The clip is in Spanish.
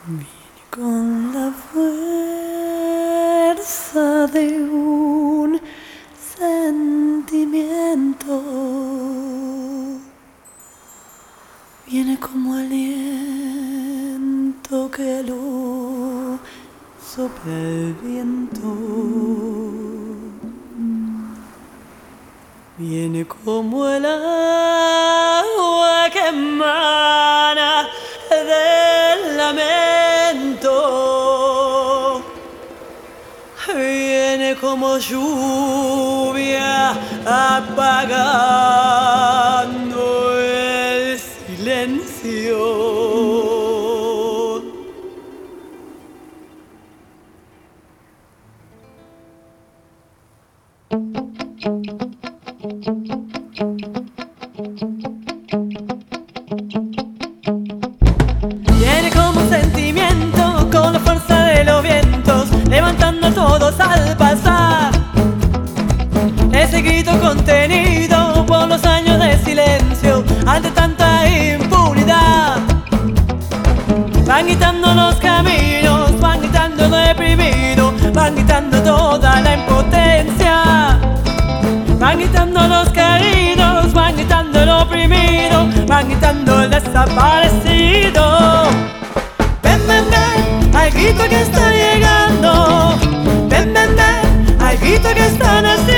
Viene con la fuerza de un sentimiento. Viene como aliento que lo sopla el viento. Viene como el agua que emana del lamento. Viene como lluvia apagando el silencio. Viene como un sentimiento con la fuerza de los vientos, levantando a todos al pasar. Ese grito contenido por los años de silencio ante tanta impunidad. Van quitando los caminos, van quitando lo deprimido, van quitando toda la impotencia. Van quitando los caídos, van quitando lo oprimido, van quitando el desaparecido. Ven, ven, ven, al grito que está llegando. Ven, ven, ven, al grito que está naciendo.